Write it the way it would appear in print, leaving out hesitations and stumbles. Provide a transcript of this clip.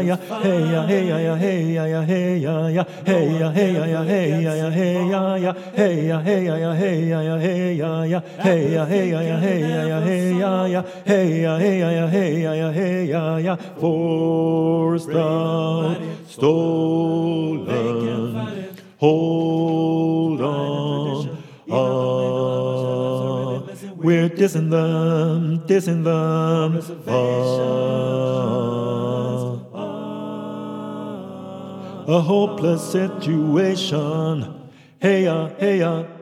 ya, hey ya, hey ya ya, hey ya ya, hey ya ya, hey ya, hey ya ya, hey ya ya, hey ya ya, hey ya, hey ya ya, hey ya ya, hey ya ya, hey ya, hey ya ya, hey ya ya, hey ya ya, hey ya, hey ya ya, hey ya ya, hey ya ya, forced out, stolen, hold on. We're dissing them. A hopeless situation. Hey ya, hey ya.